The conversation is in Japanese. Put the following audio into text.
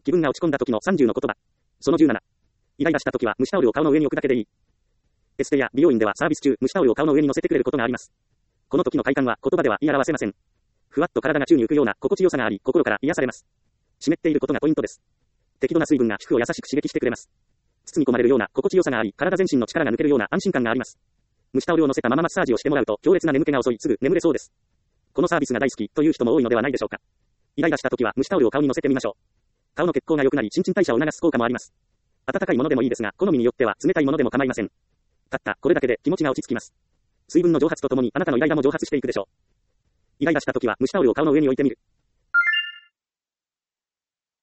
気分が落ち込んだ時の30の言葉。その17。イライラした時は蒸しタオルを顔の上に置くだけでいい。エステや美容院ではサービス中、蒸しタオルを顔の上に乗せてくれることがあります。この時の快感は言葉では言い表せません。ふわっと体が宙に浮くような心地よさがあり、心から癒されます。湿っていることがポイントです。適度な水分が皮膚を優しく刺激してくれます。包み込まれるような心地よさがあり、体全身の力が抜けるような安心感があります。蒸しタオルを乗せたままマッサージをしてもらうと強烈な眠気が襲い、すぐ眠れそうです。このサービスが大好きという人も多いのではないでしょうか。イライラした時は蒸しタオルを顔に乗せてみましょう。顔の血行が良くなり新陳代謝を促す効果もあります。温かいものでもいいですが、好みによっては冷たいものでも構いません。たったこれだけで気持ちが落ち着きます。水分の蒸発とともにあなたのイライラも蒸発していくでしょう。イライラした時は蒸しタオルを顔の上に置いてみる。